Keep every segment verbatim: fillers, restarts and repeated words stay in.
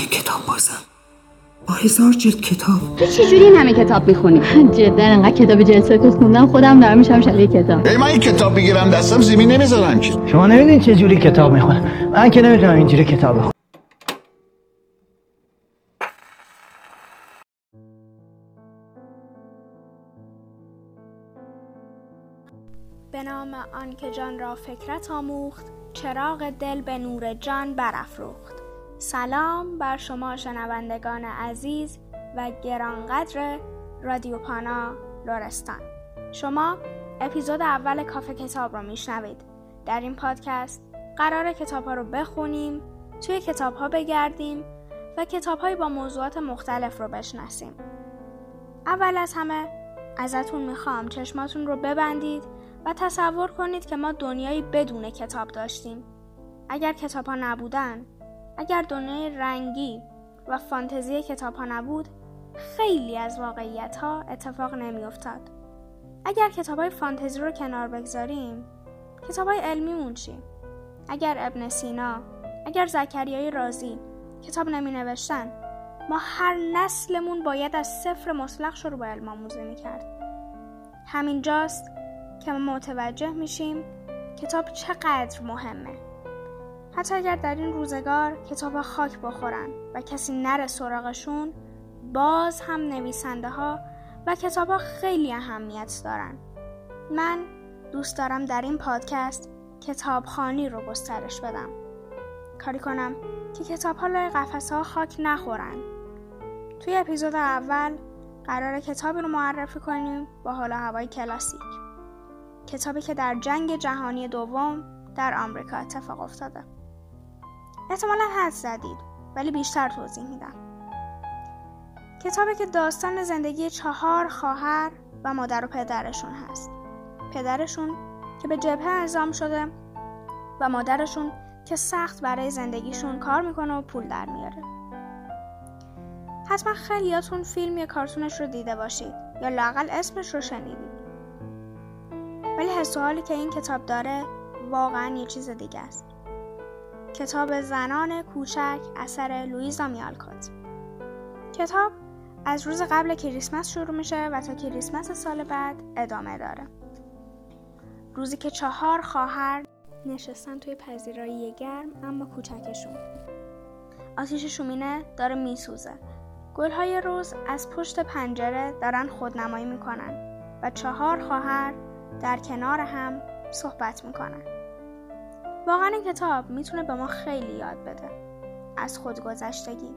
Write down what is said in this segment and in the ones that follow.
یه کتاب بازم با هزار جلد کتاب. تو چجوری این همه کتاب میخونی؟ جدا انقدر کتاب جلد سرکس خوندم خودم دارم میشم شبیه کتاب. ای من این کتاب بگیرم دستم زمین نمیذارم که. شما نمیدونین چه جوری کتاب میخونم. من که نمیتونم اینجوری کتاب بخونم. به نام آن که جان را فکرت آموخت، چراغ دل به نور جان برافروخت. سلام بر شما شنوندگان عزیز و گرانقدر رادیو پانا لرستان. شما اپیزود اول کافه کتاب رو میشنوید. در این پادکست قراره کتاب ها رو بخونیم، توی کتاب ها بگردیم و کتاب های با موضوعات مختلف رو بشناسیم. اول از همه ازتون میخوام چشماتون رو ببندید و تصور کنید که ما دنیایی بدون کتاب داشتیم. اگر کتاب ها نبودن، اگر دنیای رنگی و فانتزی کتاب ها نبود، خیلی از واقعیت ها اتفاق نمی افتاد. اگر کتاب های فانتزی رو کنار بگذاریم، کتاب های علمیمون چی؟ اگر ابن سینا، اگر زکریای رازی کتاب نمی نوشتن، ما هر نسلمون باید از صفر مطلق شروع به علم آموزی می کرد. همین جاست که ما متوجه میشیم کتاب چقدر مهمه. حتی اگر در این روزگار کتاب خاک بخورن و کسی نره سراغشون، باز هم نویسنده ها و کتاب ها خیلی اهمیت دارن. من دوست دارم در این پادکست کتابخوانی رو گسترش بدم. کاری کنم که کتاب ها لای قفسه ها خاک نخورن. توی اپیزود اول قراره کتابی رو معرفی کنیم با حال و هوای کلاسیک. کتابی که در جنگ جهانی دوم در آمریکا اتفاق افتاده. احتمالاً حدس زدید، ولی بیشتر توضیح میدم. کتابی که داستان زندگی چهار خواهر و مادر و پدرشون هست. پدرشون که به جبهه اعزام شده و مادرشون که سخت برای زندگیشون کار میکنه و پول در میاره. حتما خیلیاتون فیلم یا کارتونش رو دیده باشید یا لااقل اسمش رو شنیدید. ولی حس و حالی که این کتاب داره واقعا یه چیز دیگه است. کتاب زنان کوچک اثر لویزا میالکوت. کتاب از روز قبل کریسمس شروع میشه و تا کریسمس سال بعد ادامه داره. روزی که چهار خواهر نشستن توی پذیرایی گرم اما کوچکشون. آتیش شومینه داره میسوزه. گلهای رز از پشت پنجره دارن خودنمایی میکنن و چهار خواهر در کنار هم صحبت میکنن. واقعا این کتاب میتونه به ما خیلی یاد بده از خودگذشتگی.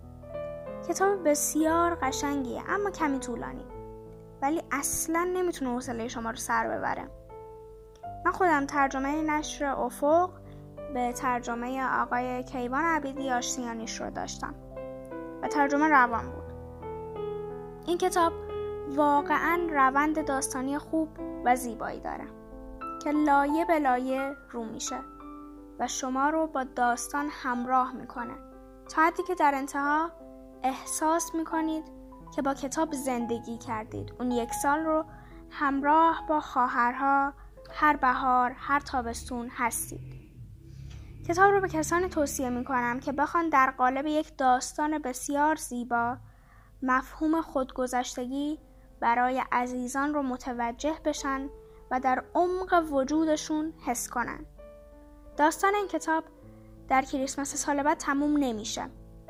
کتاب بسیار قشنگیه اما کمی طولانی، ولی اصلا نمیتونه حوصله شما رو سر ببره. من خودم ترجمه نشر افق به ترجمه آقای کیوان عبیدی آشتیانیش رو داشتم و ترجمه روان بود. این کتاب واقعا روند داستانی خوب و زیبایی داره که لایه به لایه رو میشه و شما رو با داستان همراه میکنه تا حدی که در انتها احساس میکنید که با کتاب زندگی کردید. اون یک سال رو همراه با خواهرها هر بهار، هر تابستون هستید. کتاب رو به کسانی توصیه میکنم که بخوان در قالب یک داستان بسیار زیبا مفهوم خودگذشتگی برای عزیزان رو متوجه بشن و در عمق وجودشون حس کنن. داستان این کتاب در کریسمس سال بعد تموم نمیشه.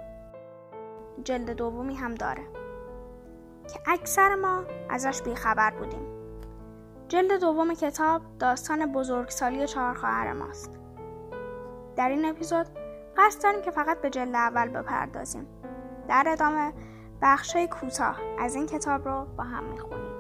جلد دومی هم داره که اکثر ما ازش بیخبر بودیم. جلد دوم کتاب داستان بزرگسالی چهار خواهر ماست. در این اپیزود قصد داریم که فقط به جلد اول بپردازیم. در ادامه بخشای کوتاه از این کتاب رو با هم میخونیم.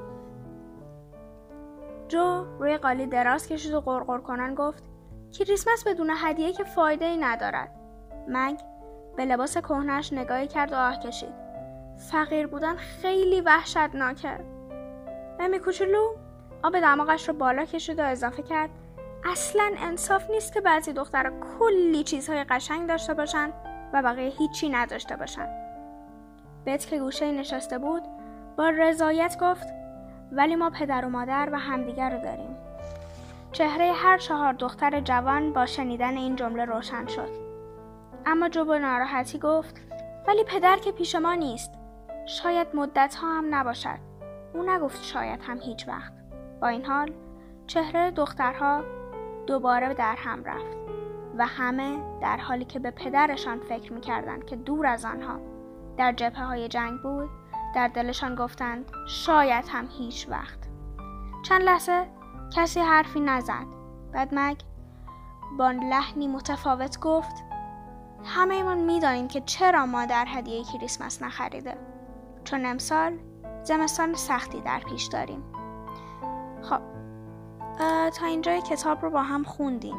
جو روی قالی دراز کشید و غرغر کنان گفت کریسمس بدون هدیه که فایده ای ندارد. مگ به لباس کهنه‌اش نگاهی کرد و آه کشید. فقیر بودن خیلی وحشتناکه. ممی کوچولو آب دماغش رو بالا کشید و اضافه کرد اصلاً انصاف نیست که بعضی دخترها کلی چیزهای قشنگ داشته باشن و بقیه هیچی نداشته باشن. بت که گوشه نشسته بود با رضایت گفت ولی ما پدر و مادر و همدیگر رو داریم. چهره هر چهار دختر جوان با شنیدن این جمله روشن شد. اما جو با ناراحتی گفت ولی پدر که پیش ما نیست. شاید مدت ها هم نباشد. او نگفت شاید هم هیچ وقت. با این حال چهره دخترها دوباره در هم رفت و همه در حالی که به پدرشان فکر می‌کردند که دور از آنها در جبهه‌های جنگ بود، در دلشان گفتند شاید هم هیچ وقت. چند لحظه کسی حرفی نزد. بعد مگ با لحنی متفاوت گفت همه ایمان می‌دانیم که چرا مادر هدیه کریسمس نخریده. چون امسال زمستان سختی در پیش داریم. خب تا اینجای کتاب رو با هم خوندیم.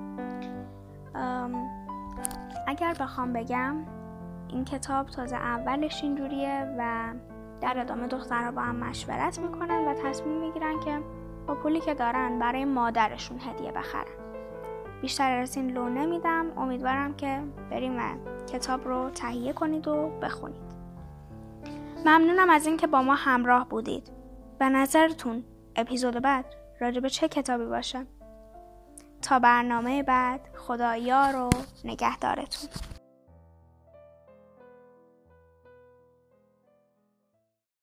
اگر بخوام بگم این کتاب تازه اولش اینجوریه و در ادامه دخترها با هم مشورت میکنن و تصمیم میگیرن که با پولی که دارن برای مادرشون هدیه بخرن. بیشتر از این لو نمیدم. امیدوارم که بریم و کتاب رو تهیه کنید و بخونید. ممنونم از این که با ما همراه بودید. به نظرتون اپیزود بعد راجع به چه کتابی باشه؟ تا برنامه بعد، خدا یار و نگهدارتون.